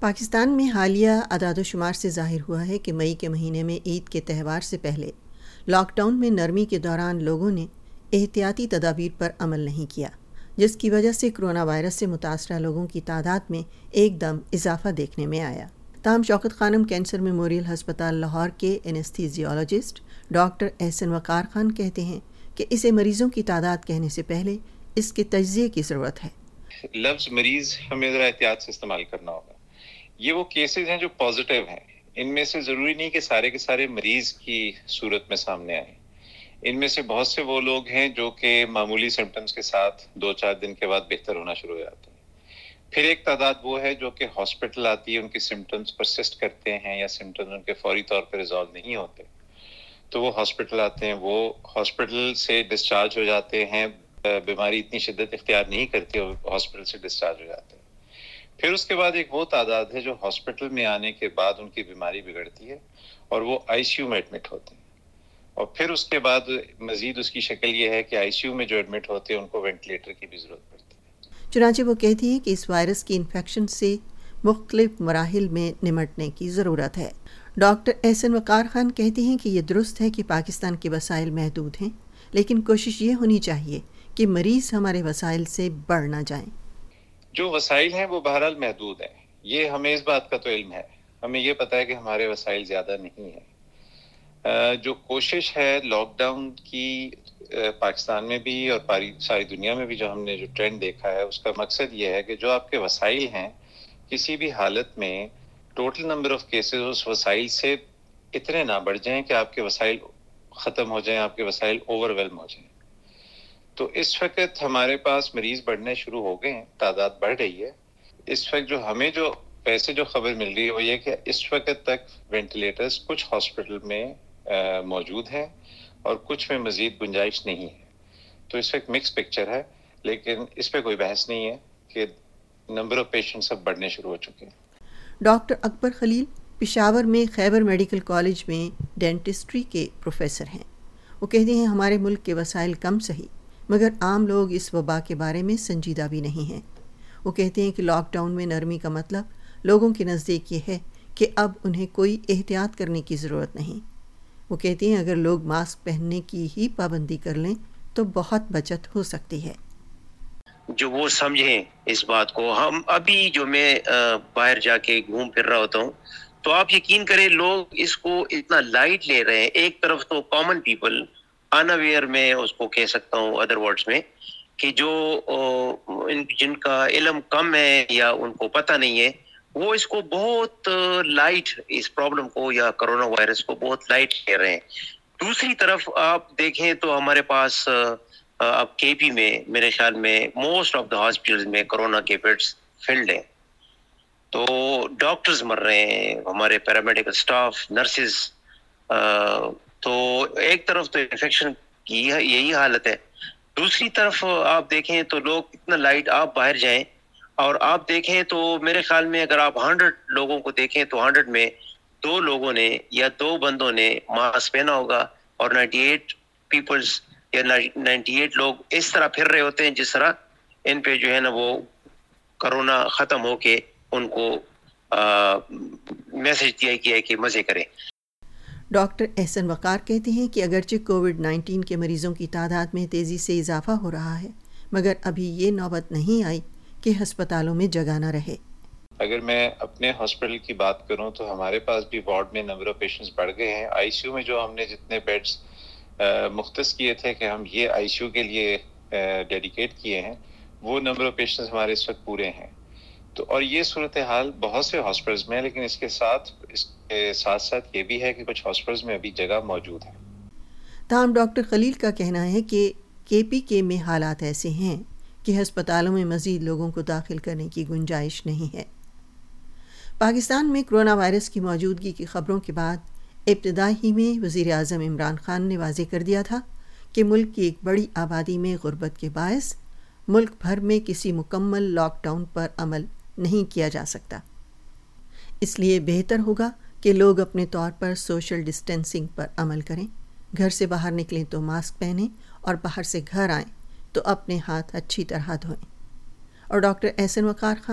پاکستان میں حالیہ اعداد و شمار سے ظاہر ہوا ہے کہ مئی کے مہینے میں عید کے تہوار سے پہلے لاک ڈاؤن میں نرمی کے دوران لوگوں نے احتیاطی تدابیر پر عمل نہیں کیا، جس کی وجہ سے کرونا وائرس سے متاثرہ لوگوں کی تعداد میں ایک دم اضافہ دیکھنے میں آیا۔ تاہم شوکت خانم کینسر میموریل ہسپتال لاہور کے اینستھیزیولوجسٹ ڈاکٹر احسن وقار خان کہتے ہیں کہ اسے مریضوں کی تعداد کہنے سے پہلے اس کے تجزیے کی ضرورت ہے۔ لفظ مریض ہمیں ذرا احتیاط سے استعمال کرنا ہوگا۔ یہ وہ کیسز ہیں جو پازیٹیو ہیں، ان میں سے ضروری نہیں کہ سارے کے سارے مریض کی صورت میں سامنے آئیں۔ ان میں سے بہت سے وہ لوگ ہیں جو کہ معمولی سمپٹمز کے ساتھ 2-4 دن کے بعد بہتر ہونا شروع ہو جاتے ہیں۔ پھر ایک تعداد وہ ہے جو کہ ہاسپٹل آتی ہے، ان کے سمپٹمز پرسسٹ کرتے ہیں یا سمپٹمز ان کے فوری طور پہ ریزالو نہیں ہوتے، تو وہ ہاسپٹل آتے ہیں، وہ ہاسپٹل سے ڈسچارج ہو جاتے ہیں، بیماری اتنی شدت اختیار نہیں کرتی، ہاسپٹل سے ڈسچارج ہو جاتے ہیں۔ پھر اس کے بعد ایک وہ تعداد ہے جو ہاسپٹل میں آنے کے بعد ان کی بیماری بگڑتی ہے اور وہ آئی سی یو میں ایڈمٹ ہوتے ہیں، اور پھر اس کے بعد مزید اس کی شکل یہ ہے کہ آئی سی یو میں جو ایڈمٹ ہوتے ہیں ان کو وینٹیلیٹر کی بھی ضرورت پڑتی ہے۔ چنانچہ وہ کہتی ہیں کہ اس وائرس کی انفیکشن سے مختلف مراحل میں نمٹنے کی ضرورت ہے۔ ڈاکٹر احسن وقار خان کہتے ہیں کہ یہ درست ہے کہ پاکستان کے وسائل محدود ہیں، لیکن کوشش یہ ہونی چاہیے کہ مریض ہمارے وسائل سے بڑھ نہ جائیں۔ جو وسائل ہیں وہ بہرحال محدود ہیں، یہ ہمیں اس بات کا تو علم ہے، ہمیں یہ پتہ ہے کہ ہمارے وسائل زیادہ نہیں ہیں۔ جو کوشش ہے لاک ڈاؤن کی پاکستان میں بھی اور ساری دنیا میں بھی جو ہم نے جو ٹرینڈ دیکھا ہے، اس کا مقصد یہ ہے کہ جو آپ کے وسائل ہیں کسی بھی حالت میں ٹوٹل نمبر آف کیسز اس وسائل سے اتنے نہ بڑھ جائیں کہ آپ کے وسائل ختم ہو جائیں، آپ کے وسائل اوور ویلم ہو جائیں۔ تو اس وقت ہمارے پاس مریض بڑھنے شروع ہو گئے ہیں، تعداد بڑھ رہی ہے۔ اس وقت جو ہمیں جو خبر مل رہی ہے وہ یہ کہ اس وقت تک وینٹیلیٹرز کچھ ہاسپٹل میں موجود ہیں اور کچھ میں مزید گنجائش نہیں ہے۔ تو اس وقت مکس پکچر ہے، لیکن اس پہ کوئی بحث نہیں ہے کہ نمبر آف پیشنٹس اب بڑھنے شروع ہو چکے ہیں۔ ڈاکٹر اکبر خلیل پشاور میں خیبر میڈیکل کالج میں ڈینٹسٹری کے پروفیسر ہیں۔ وہ کہتے ہیں ہمارے ملک کے وسائل کم سہی، مگر عام لوگ اس وبا کے بارے میں سنجیدہ بھی نہیں ہیں۔ وہ کہتے ہیں کہ لاک ڈاؤن میں نرمی کا مطلب لوگوں کے نزدیک یہ ہے کہ اب انہیں کوئی احتیاط کرنے کی ضرورت نہیں۔ وہ کہتے ہیں اگر لوگ ماسک پہننے کی ہی پابندی کر لیں تو بہت بچت ہو سکتی ہے۔ جو وہ سمجھیں اس بات کو، ہم ابھی جو میں باہر جا کے گھوم پھر رہا ہوتا ہوں تو آپ یقین کریں لوگ اس کو اتنا لائٹ لے رہے ہیں۔ ایک طرف تو کامن پیپل انویئر میں اس کو کہہ سکتا ہوں ادر ورڈز میں کہ جو جن کا علم کم ہے یا ان کو پتہ نہیں ہے، وہ اس کو بہت لائٹ، اس پرابلم کو یا کرونا وائرس کو بہت لائٹ لے رہے ہیں۔ دوسری طرف آپ دیکھیں تو ہمارے پاس اب کے پی میں میرے خیال میں موسٹ آف دا ہاسپٹلز میں کرونا کے بیڈس فلڈ ہیں، تو ڈاکٹرز مر رہے ہیں، ہمارے پیرامیڈیکل سٹاف، نرسز۔ تو ایک طرف تو انفیکشن کی یہی حالت ہے، دوسری طرف آپ دیکھیں تو لوگ اتنا لائٹ، آپ باہر جائیں اور آپ دیکھیں تو میرے خیال میں اگر آپ 100 لوگوں کو دیکھیں تو 100 میں 2 لوگوں نے یا 2 بندوں نے ماسک پہنا ہوگا، اور 98 پیپلز یا 98 لوگ اس طرح پھر رہے ہوتے ہیں جس طرح ان پہ جو ہے نا وہ کرونا ختم ہو کے ان کو میسج دیا گیا ہے کہ مزے کریں۔ ڈاکٹر احسن وقار کہتے ہیں کہ اگرچہ کووڈ-19 کے مریضوں کی تعداد میں تیزی سے اضافہ ہو رہا ہے، مگر ابھی یہ نوبت نہیں آئی کہ ہسپتالوں میں جگہ نہ رہے۔ اگر میں اپنے ہاسپٹل کی بات کروں تو ہمارے پاس بھی وارڈ میں نمبر آف پیشنٹس بڑھ گئے ہیں۔ آئی سی یو میں جو ہم نے جتنے بیڈز مختص کیے تھے کہ ہم یہ آئی سی یو کے لیے ڈیڈیکیٹ کیے ہیں، وہ نمبر آف پیشنٹس ہمارے اس وقت پورے ہیں۔ تو اور یہ صورتحال بہت سے ہاسپٹلز میں ہے، لیکن اس کے ساتھ یہ بھی ہے کہ کچھ ہاسپٹلز میں ابھی جگہ موجود ہے۔ تاہم ڈاکٹر خلیل کا کہنا ہے کہ کے پی کے میں حالات ایسے ہیں کہ ہسپتالوں میں مزید لوگوں کو داخل کرنے کی گنجائش نہیں ہے۔ پاکستان میں کرونا وائرس کی موجودگی کی خبروں کے بعد ابتدائی میں وزیر اعظم عمران خان نے واضح کر دیا تھا کہ ملک کی ایک بڑی آبادی میں غربت کے باعث ملک بھر میں کسی مکمل لاک ڈاؤن پر عمل نہیں کیا جا سکتا، اس لیے بہتر ہوگا کہ لوگ اپنے طور پر سوشل ڈسٹینسنگ پر عمل کریں، گھر سے باہر نکلیں تو ماسک پہنیں اور باہر سے گھر آئیں تو اپنے ہاتھ اچھی طرح دھوئیں۔ اور ڈاکٹر احسن وقار خان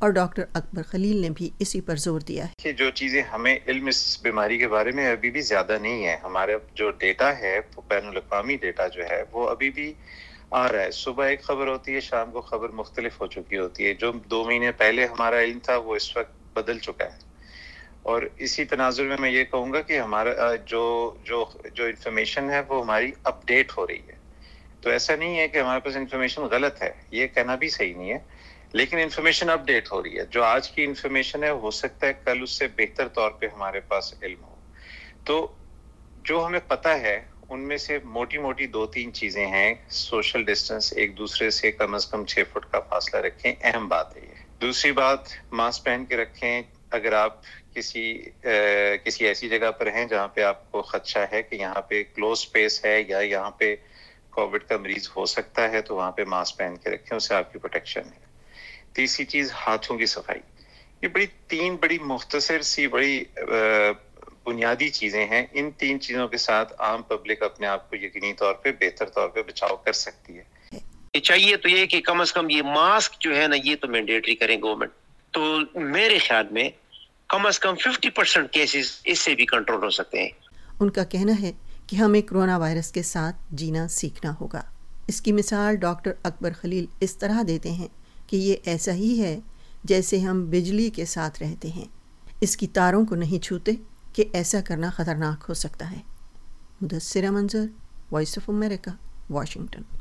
اور ڈاکٹر اکبر خلیل نے بھی اسی پر زور دیا ہے کہ جو چیزیں ہمیں علم اس بیماری کے بارے میں ابھی بھی زیادہ نہیں ہے. ہمارا جو ڈیٹا ہے بین الاقوامی ڈیٹا جو ہے وہ ابھی بھی آ رہا ہے. صبح ایک خبر ہوتی ہے، شام کو خبر مختلف ہو چکی ہوتی ہے. جو 2 مہینے پہلے ہمارا علم تھا وہ اس وقت بدل چکا ہے. اور اسی تناظر میں یہ کہوں گا کہ ہمارا جو انفارمیشن ہے وہ ہماری اپ ڈیٹ ہو رہی ہے. تو ایسا نہیں ہے کہ ہمارے پاس انفارمیشن غلط ہے، یہ کہنا بھی صحیح نہیں ہے، لیکن انفارمیشن اپ ڈیٹ ہو رہی ہے. جو آج کی انفارمیشن ہے ہو سکتا ہے کل اس سے بہتر طور پہ ہمارے پاس علم ہو. تو جو ہمیں پتہ ہے ان میں سے موٹی 2-3 چیزیں ہیں. سوشل ڈسٹنس، ایک دوسرے سے کم از کم 6 فٹ کا فاصلہ رکھیں، اہم بات ہے یہ. دوسری بات، ماسک پہن کے رکھیں. اگر آپ کسی ایسی جگہ پر ہیں جہاں پہ آپ کو خدشہ ہے کہ یہاں پہ کلوز اسپیس ہے یا یہاں پہ کووڈ کا مریض ہو سکتا ہے تو وہاں پہ ماسک پہن کے رکھیں، اس سے آپ کی پروٹیکشن ہے. تیسری چیز، ہاتھوں کی صفائی. یہ 3 بڑی مختصر سی بڑی بنیادی چیزیں ہیں. ان 3 چیزوں کے ساتھ عام پبلک اپنے آپ کو یقینی طور پہ بہتر طور پہ بچاؤ کر سکتی ہے. چاہیے تو یہ کہ کم از کم یہ ماسک جو ہے نا یہ تو مینڈیٹری کریں گورنمنٹ. تو میرے خیال میں کم از کم 50% کیسز اس سے بھی کنٹرول ہو سکتے ہیں. ان کا کہنا ہے کہ ہمیں کرونا وائرس کے ساتھ جینا سیکھنا ہوگا. اس کی مثال ڈاکٹر اکبر خلیل اس طرح دیتے ہیں کہ یہ ایسا ہی ہے جیسے ہم بجلی کے ساتھ رہتے ہیں، اس کی تاروں کو نہیں چھوتے کہ ایسا کرنا خطرناک ہو سکتا ہے. مدثرہ منظر، وائس آف امریکہ، واشنگٹن.